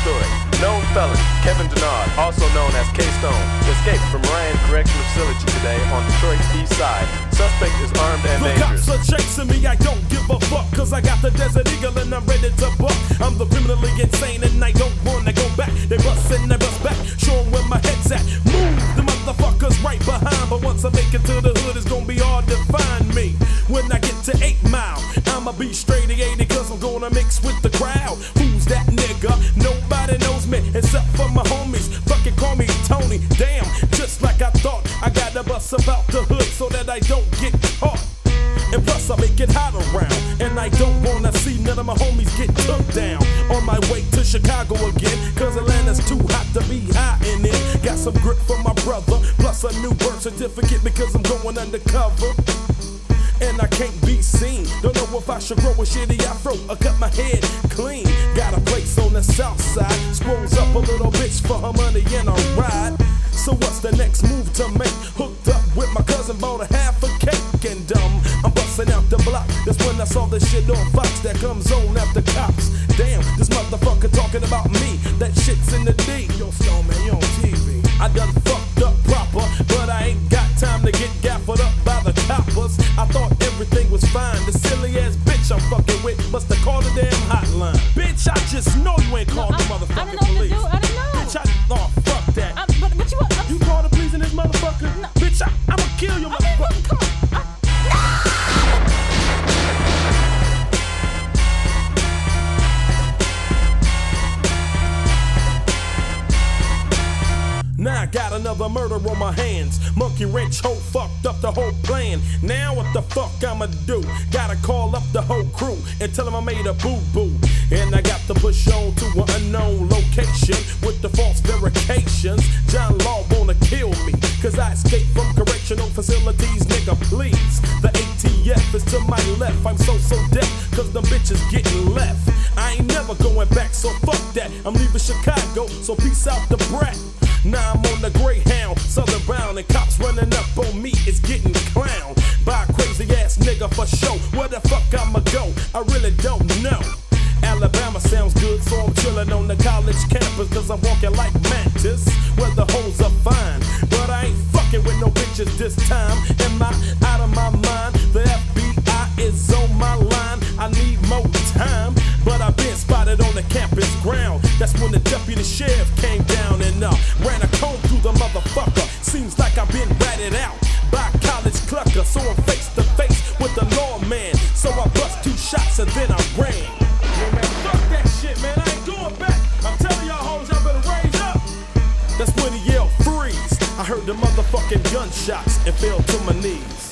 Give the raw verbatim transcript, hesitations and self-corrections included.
story. Known felon, Kevin Denard, also known as K-Stone, escaped from Ryan Correctional Facility today on Detroit's east side. Suspect is armed and the dangerous. The cops are chasing me, I don't give a fuck, cause I got the Desert Eagle and I'm ready to buck. I'm the criminally insane and I don't wanna go back. They bust and they bust back, show 'em where my head's at. Move, the motherfuckers right behind, but once I make it to the hood, it's gonna be hard to find me. When I get to eight Mile, I'ma be straight eighty, cause I'm gonna mix with the crowd. Who's that nigga? Nobody knows me except for my homies. Fucking call me Tony. Damn, just like I thought, I gotta bust about the hood so that I don't get caught. And plus I make it hot around, and I don't wanna see none of my homies get took down. On my way to Chicago again, cause Atlanta's too hot to be high in it. Got some grip from my brother, plus a new birth certificate because I'm going undercover. And I can't be seen. Don't know if I should grow a shitty afro or cut my head clean. Got a place on the south side. Scrolls up a little bitch for her money and a ride. So what's the next move to make? Hooked up with my cousin, bought a half a cake and dumb. I'm busting out the block. That's when I saw this shit on Fox that comes on after cops. Damn, this motherfucker talking about me. That shit's in the D. Yo, Stone man, you on T V. I done fucked up proper, but I ain't got time to get gaffled up by the coppers. I thought everything was fine. The silly ass bitch I'm fucking with must have called a damn hotline. Bitch, I just know you ain't called no, the I, motherfucking I didn't know police. What to do. I didn't know. Bitch, I oh fuck that. I, but, but you, uh, you call the police in this motherfucker? No. Bitch, I, I'ma kill you, I mean, motherfucker. come on. I, Now I got another murder on my hands. Monkey wrench hoe fucked up the whole plan. Now what the fuck I'ma do? Gotta call up the whole crew and tell them I made a boo-boo. And I got to push on to an unknown location with the false verifications. John Law wanna kill me, cause I escaped from correctional facilities, nigga please. The A T F is to my left, I'm so so deaf, cause them bitches getting left. I ain't never going back, so fuck that. I'm leaving Chicago, so peace out the brat. Now I'm on the Greyhound, southern bound, and cops running up on me is getting clowned by a crazy ass nigga for sure. Where the fuck I'ma go? I really don't know. Alabama sounds good, so I'm chillin' on the college campus, cause I'm walking like Mantis, where the hoes are fine. But I ain't fucking with no bitches this time. Am I out of my mind? The F B I is on my line. I need more time, but I've been spotted on the campus ground. That's when the deputy sheriff came down and uh, ran a comb through the motherfucker. Seems like I've been ratted out by a college clucker, so I'm face to face with the lawman. So I bust two shots and then I ran. Yeah, man, fuck that shit, man. I ain't going back. I'm telling y'all hoes, y'all better raise up. That's when he yelled freeze. I heard the motherfucking gunshots and fell to my knees.